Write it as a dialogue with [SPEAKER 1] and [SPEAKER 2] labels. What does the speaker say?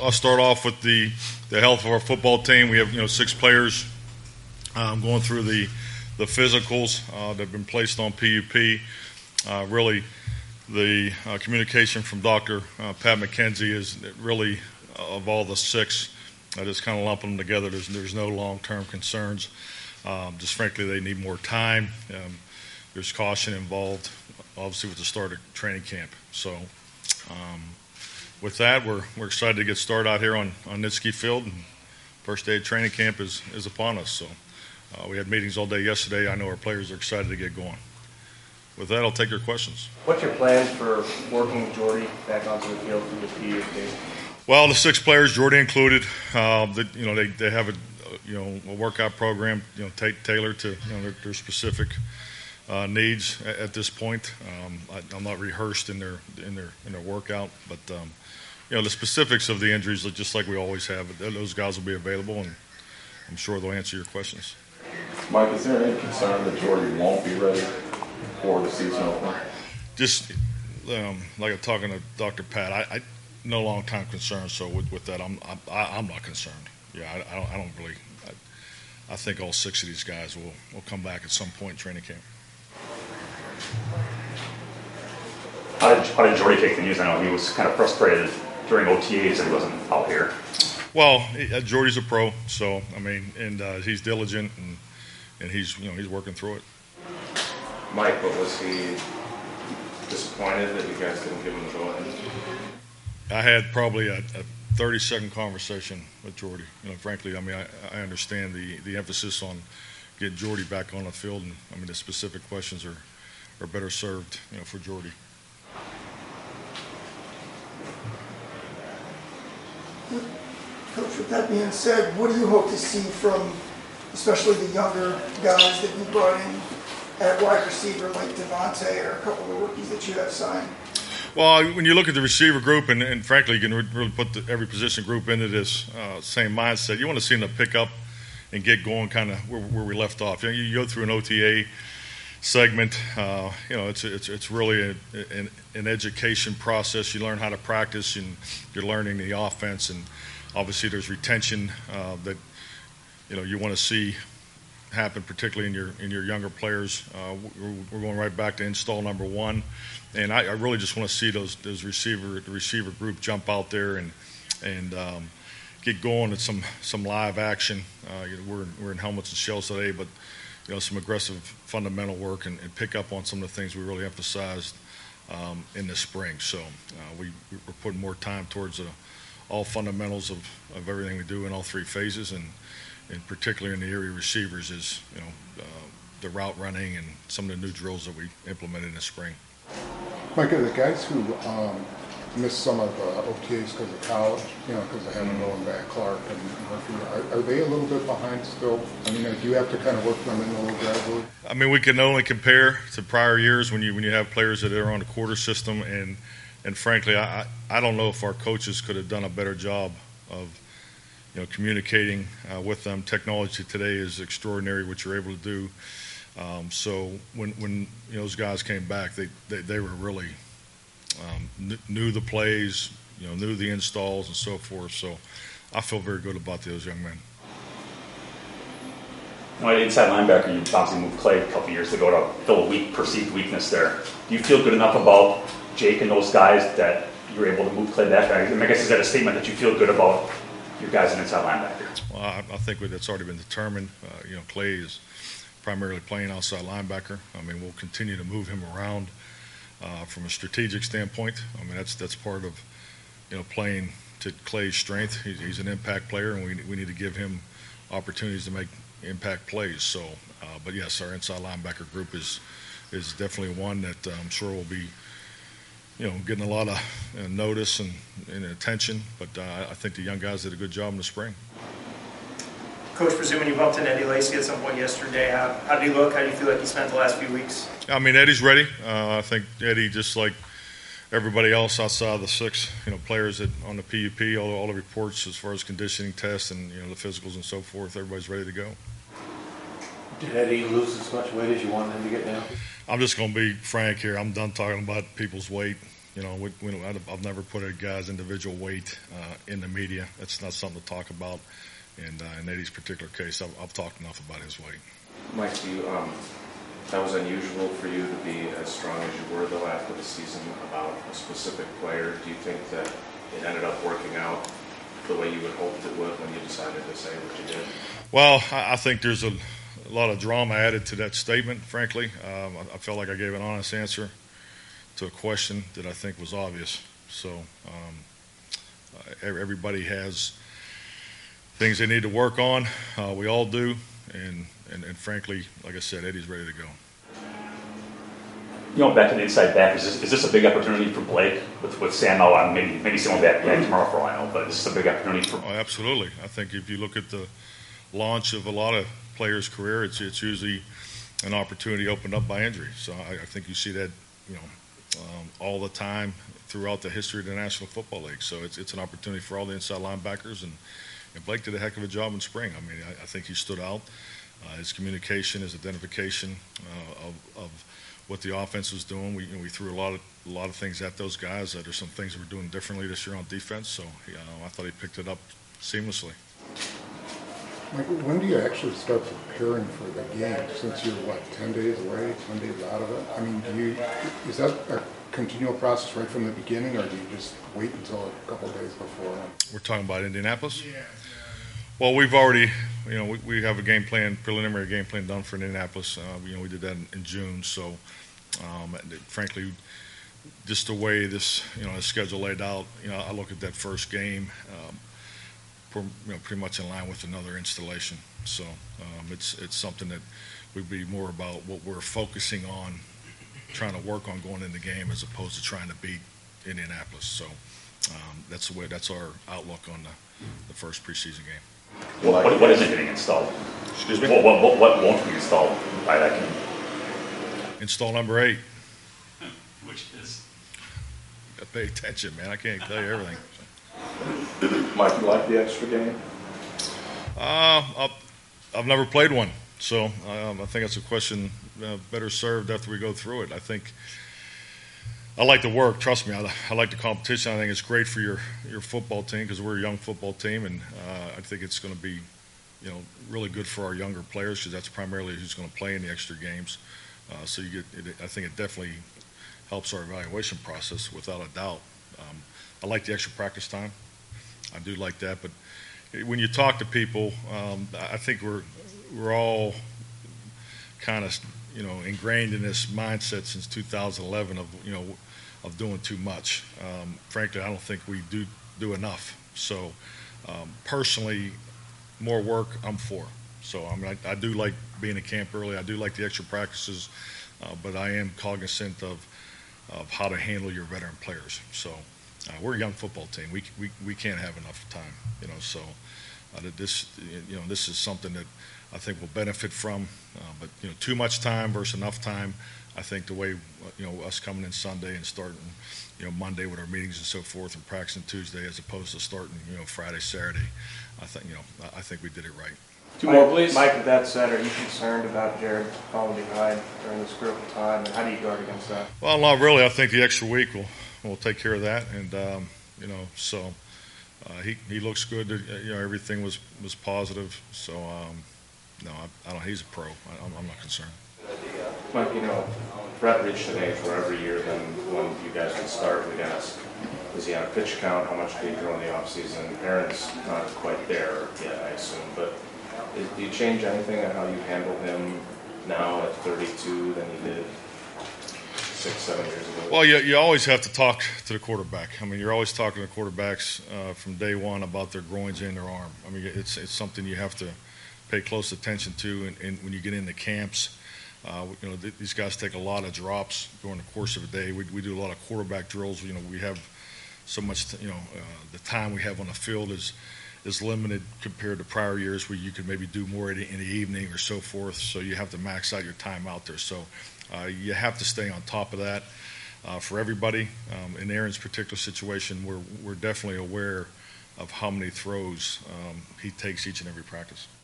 [SPEAKER 1] I'll start off with the health of our football team. We have 6 players going through the physicals that have been placed on PUP. Really, the communication from Dr. Pat McKenzie is really of all the 6. I just kind of lump them together. There's no long-term concerns. Just frankly, they need more time. There's caution involved, obviously, with the start of training camp. So, with that, we're excited to get started out here on Nitschke Field. And first day of training camp is upon us. So, we had meetings all day yesterday. I know our players are excited to get going. With that, I'll take your questions.
[SPEAKER 2] What's your plan for working Jordy back onto the field through the PUP?
[SPEAKER 1] Well, the 6 players, Jordy included, they have a workout program, tailored to their specific needs at this point. I'm not rehearsed in their workout, but the specifics of the injuries, just like we always have, those guys will be available, and I'm sure they'll answer your questions.
[SPEAKER 3] Mike, is there any concern that Jordy won't be ready for the season opener?
[SPEAKER 1] Just like I'm talking to Dr. Pat, I no long-time concern. So with that, I'm not concerned. Yeah, I don't really. I think all 6 of these guys will come back at some point in training camp.
[SPEAKER 4] How did Jordy take the news? I know he was kind of frustrated during OTAs that he wasn't out here.
[SPEAKER 1] Well, Jordy's a pro, so I mean, and he's diligent and he's working through it.
[SPEAKER 5] Mike, but was he disappointed that you guys didn't give him the go-ahead?
[SPEAKER 1] I had probably a 30-second conversation with Jordy. Frankly, I mean, I understand the emphasis on getting Jordy back on the field, and I mean the specific questions are better served, for Jordy.
[SPEAKER 6] Coach, with that being said, what do you hope to see from, especially the younger guys that you brought in at wide receiver, like Devontae, or a couple of the rookies that you have signed?
[SPEAKER 1] Well, when you look at the receiver group, and frankly, you can really put every position group into this same mindset. You want to see them pick up and get going kind of where we left off. You go through an OTA segment, it's really an education process. You learn how to practice, and you're learning the offense, and obviously there's retention that you want to see happen, particularly in your younger players. We're going right back to install number 1, and I really just want to see the receiver group jump out there and get going at some live action. We're in helmets and shells today, but some aggressive fundamental work and pick up on some of the things we really emphasized in the spring. So we're putting more time towards all fundamentals of everything we do in all 3 phases, and particularly in the area receivers is the route running and some of the new drills that we implemented in the spring.
[SPEAKER 7] Mike, are the guys who missed some of OTAs because of college, because they haven't going back, Clark and Murphy, are they a little bit behind still? I mean, do you have to kind of work them in a little gradually?
[SPEAKER 1] I mean, we can only compare to prior years when you have players that are on the quarter system, and frankly, I don't know if our coaches could have done a better job of communicating with them. Technology today is extraordinary, what you're able to do. So when those guys came back, they were really knew the plays, knew the installs and so forth. So I feel very good about those young men.
[SPEAKER 4] Inside linebacker, you obviously moved Clay a couple years ago to fill a perceived weakness there. Do you feel good enough about Jake and those guys that you were able to move Clay that guy? I guess is that a statement that you feel good about your guys in inside linebacker?
[SPEAKER 1] Well, I think that's already been determined. Clay is primarily playing outside linebacker. I mean, we'll continue to move him around from a strategic standpoint. I mean, that's part of playing to Clay's strength. He's an impact player, and we need to give him opportunities to make impact plays. So, but yes, our inside linebacker group is definitely one that I'm sure will be getting a lot of notice and attention, but I think the young guys did a good job in the spring.
[SPEAKER 2] Coach, presuming you bumped into Eddie Lacy at some point yesterday, how did he look? How do you feel like he spent the last few weeks?
[SPEAKER 1] I mean, Eddie's ready. I think Eddie, just like everybody else outside of the 6 players that on the PUP, all the reports as far as conditioning tests and the physicals and so forth, everybody's ready to go.
[SPEAKER 5] Did Eddie lose as much weight as you wanted him to get down?
[SPEAKER 1] I'm just going to be frank here. I'm done talking about people's weight. I've never put a guy's individual weight in the media. That's not something to talk about. And in Eddie's particular case, I've talked enough about his weight.
[SPEAKER 5] Mike, that was unusual for you to be as strong as you were though after the season about a specific player. Do you think that it ended up working out the way you had hoped it would when you decided to say what you did?
[SPEAKER 1] Well, I think there's a lot of drama added to that statement, frankly. I felt like I gave an honest answer to a question that I think was obvious. So everybody has things they need to work on. We all do. And frankly, like I said, Eddie's ready to go.
[SPEAKER 4] Back to the inside back, is this a big opportunity for Blake with Sam out on maybe Sam will be back tomorrow for a while, but is this a big opportunity for?
[SPEAKER 1] Oh, absolutely. I think if you look at the launch of a lot of players' career, it's usually an opportunity opened up by injury. So I think you see that, all the time throughout the history of the National Football League. So it's an opportunity for all the inside linebackers, and Blake did a heck of a job in spring. I mean, I think he stood out. His communication, his identification of what the offense was doing. We threw a lot of things at those guys. There's some things we're doing differently this year on defense. So I thought he picked it up seamlessly.
[SPEAKER 7] Mike, when do you actually start preparing for the game? Since you're 10 days away, 10 days out of it. I mean, is that a continual process right from the beginning, or do you just wait until a couple of days before?
[SPEAKER 1] We're talking about Indianapolis. Yeah. Well, we've already, we have a preliminary game plan done for Indianapolis. We did that in June. So, frankly, just the way this, schedule laid out, I look at that first game, pretty much in line with another installation. So, it's something that would be more about what we're focusing on, trying to work on going in the game as opposed to trying to beat Indianapolis. So, that's our outlook on the first preseason game.
[SPEAKER 4] What isn't getting installed?
[SPEAKER 1] Excuse me?
[SPEAKER 4] What won't be installed by that game?
[SPEAKER 1] Install number 8.
[SPEAKER 4] Which is?
[SPEAKER 1] Gotta pay attention, man. I can't tell you everything.
[SPEAKER 3] Mike, you like the extra game?
[SPEAKER 1] I've never played one, so I think that's a question better served after we go through it. I think I like the work. Trust me, I like the competition. I think it's great for your football team because we're a young football team, and I think it's going to be, really good for our younger players because that's primarily who's going to play in the extra games. So I think it definitely helps our evaluation process without a doubt. I like the extra practice time. I do like that, but when you talk to people, I think we're all kind of ingrained in this mindset since 2011 of doing too much. Frankly, I don't think we do enough. So personally, more work I'm for. So I do like being at camp early. I do like the extra practices, but I am cognizant of how to handle your veteran players. So we're a young football team. We can't have enough time. So this is something that I think we'll benefit from. But too much time versus enough time. I think the way us coming in Sunday and starting Monday with our meetings and so forth and practicing Tuesday as opposed to starting Friday, Saturday. I think we did it right.
[SPEAKER 5] Two more, please.
[SPEAKER 2] Mike, with that said, are you concerned about Jared falling behind during this critical time, and how do you guard against that?
[SPEAKER 1] Well, not really. I think the extra week will take care of that, and so he looks good. Everything was positive. So no, I don't. He's a pro. I'm not concerned.
[SPEAKER 5] Mike, Brett reached an age where every year then when you guys would start, we'd ask, is he on a pitch count? How much did he grow in the offseason? Aaron's not quite there yet, I assume, but do you change anything on how you handle him now at 32 than you did 6-7 years ago?
[SPEAKER 1] Well, you always have to talk to the quarterback. I mean, you're always talking to quarterbacks from day one about their groins and their arm. I mean, it's something you have to pay close attention to, and when you get into camps, these guys take a lot of drops during the course of a day. We do a lot of quarterback drills. We have so much, the time we have on the field is limited compared to prior years where you could maybe do more in the evening or so forth. So you have to max out your time out there. So you have to stay on top of that for everybody. In Aaron's particular situation, we're definitely aware of how many throws he takes each and every practice.